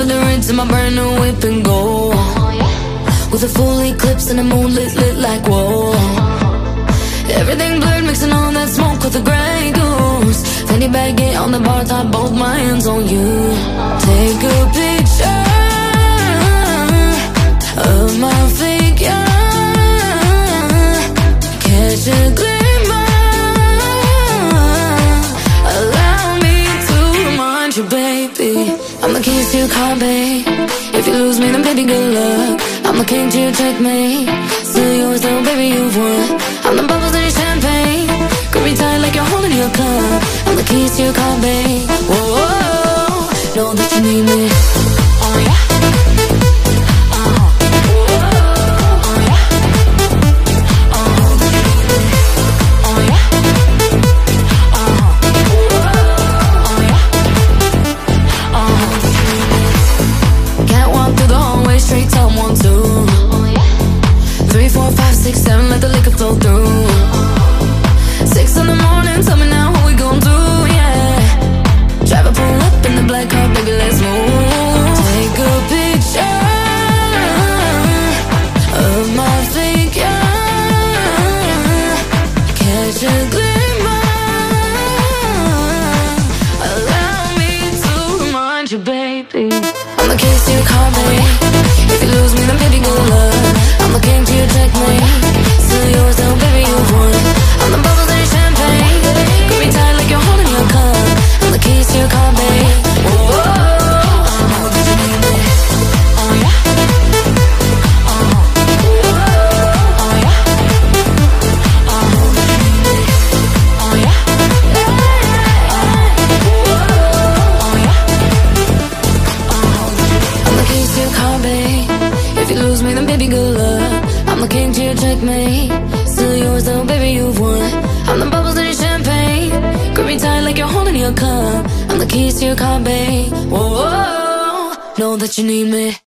in the rinse in my brand new whip and go. With a full eclipse and the moon lit like whoa. Everything blurred, mixing all that smoke with the Grey Goose. Fanny baguette on the bar top, both my hands on you. Take a picture of my figure, catch a glimmer, allow me to remind you, baby, I'm the keys to your car, babe. If you lose me, then baby, good luck. I'm the king to your checkmate. Still yours though, baby, you've won. I'm the bubbles in your champagne. Grip me tight like you're holding your cup. I'm the keys to your car, babe. Whoa, whoa, whoa. Know that you need me. Oh yeah. Straight top 1, 2, 3, 4, 5, 6, 7, let the liquor flow through. 6 in the morning, tell me now what we gon' do, yeah. Drive a pull up in the black car, baby, let's move. Take a picture of my figure, catch a glimmer, allow me to remind you, baby, I'm the keys to your car, baby. If you lose me, then baby, good luck. I'm the king to your checkmate. Still yours though, baby, you've won. I'm the bubbles in your champagne. Grip me tight like you're holding your cup. I'm the keys to your car, babe. Whoa, whoa, whoa. Did you need me? Oh yeah. Oh yeah. Did you need me? Oh yeah. Oh yeah. I'm the keys to your car, babe. If you lose me, then baby, good luck. I'm the king to your checkmate. Still yours though, baby, you've won. I'm the bubbles in your champagne. Grip me tight like you're holding your cup. I'm the keys to your car, babe. Whoa, whoa, know that you need me.